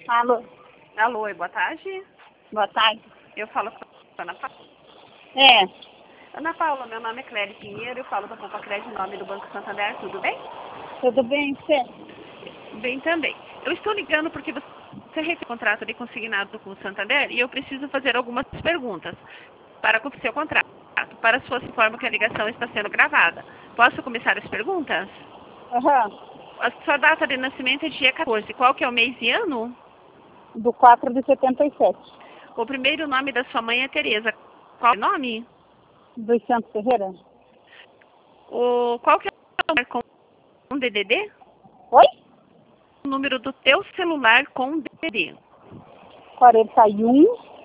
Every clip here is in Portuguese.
Alô, Alô, boa tarde. boa tarde. Eu falo com a Ana Paula. É, Ana Paula, meu nome é Clélia Pinheiro, eu falo da Poupa Crédito em nome do Banco Santander, tudo bem? tudo bem, você? Bem também. Eu estou ligando porque você recebeu o contrato de consignado com o Santander e eu preciso fazer algumas perguntas para cumprir seu contrato. Para sua informo que a ligação está sendo gravada. Posso começar as perguntas? Aham, A sua data de nascimento é dia 14. Qual que é o mês e ano? do 4 de 77. O primeiro nome da sua mãe é Tereza. Qual é o nome? Dos Santos Ferreira? Qual que é o número com DDD? Oi? O número do teu celular com DDD. 41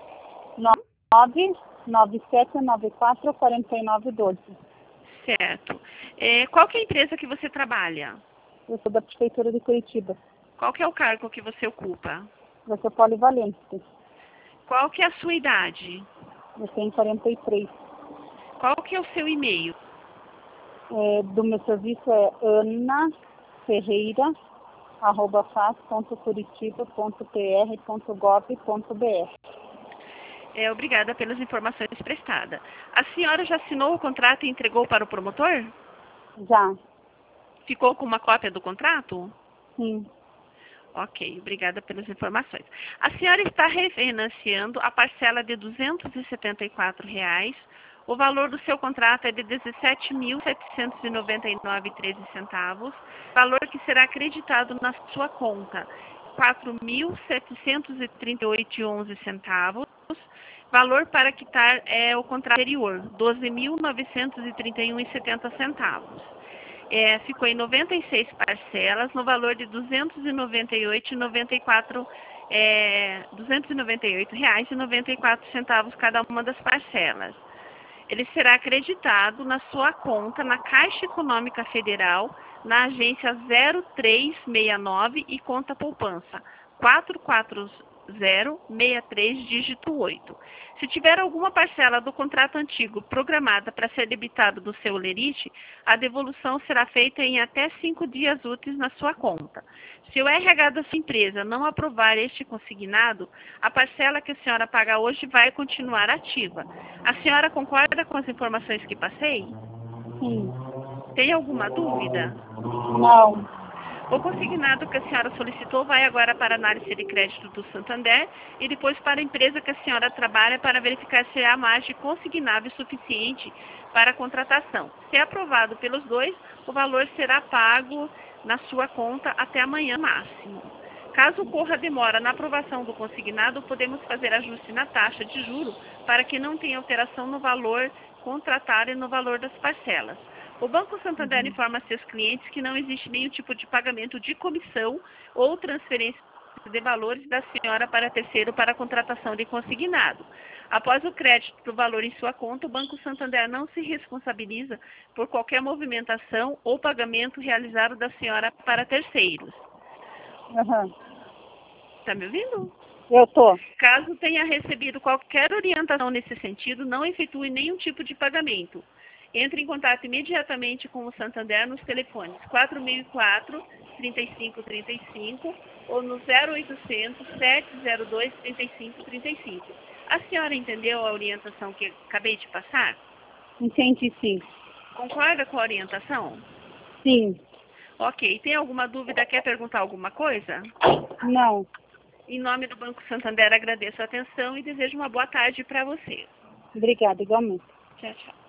9 9794 4912. Certo. Qual que é a empresa que você trabalha? Eu sou da Prefeitura de Curitiba. Qual que é o cargo que você ocupa? Eu sou polivalente. Qual que é a sua idade? Eu tenho 43. Qual que é o seu e-mail? Do meu serviço é anaferreira@fas.curitiba.pr.gov.br. Obrigada pelas informações prestadas. A senhora já assinou o contrato e entregou para o promotor? Já, Ficou com uma cópia do contrato? sim. Ok, obrigada pelas informações. A senhora está refinanciando a parcela de R$ 274,00. O valor do seu contrato é de R$ 17.799,13, valor que será acreditado na sua conta, R$ 4.738,11. Valor para quitar é o contrato anterior, R$ 12.931,70. Ficou em 96 parcelas, no valor de R$ 298,94, R$ 298,94 cada uma das parcelas. Ele será acreditado na sua conta na Caixa Econômica Federal, na agência 0369 e conta poupança 44063, dígito 8. Se tiver alguma parcela do contrato antigo programada para ser debitada do seu lerite, a devolução será feita em até 5 dias úteis na sua conta. Se o RH da sua empresa não aprovar este consignado, a parcela que a senhora paga hoje vai continuar ativa. A senhora concorda com as informações que passei? Sim. Tem alguma dúvida? Não. O consignado que a senhora solicitou vai agora para a análise de crédito do Santander e depois para a empresa que a senhora trabalha para verificar se há margem consignável suficiente para a contratação. Se aprovado pelos dois, o valor será pago na sua conta até amanhã máximo. Caso ocorra demora na aprovação do consignado, podemos fazer ajuste na taxa de juro para que não tenha alteração no valor contratado e no valor das parcelas. O Banco Santander informa a seus clientes que não existe nenhum tipo de pagamento de comissão ou transferência de valores da senhora para terceiro para a contratação de consignado. Após o crédito do valor em sua conta, o Banco Santander não se responsabiliza por qualquer movimentação ou pagamento realizado da senhora para terceiros. Aham. Está me ouvindo? Eu tô. Caso tenha recebido qualquer orientação nesse sentido, não efetue nenhum tipo de pagamento. Entre em contato imediatamente com o Santander nos telefones 4004-3535 ou no 0800-702-3535. A senhora entendeu a orientação que acabei de passar? Entendi, sim. Concorda com a orientação? Sim. Ok. Tem alguma dúvida? Quer perguntar alguma coisa? Não. Em nome do Banco Santander, agradeço a atenção e desejo uma boa tarde para você. Obrigada, igualmente. Tchau, tchau.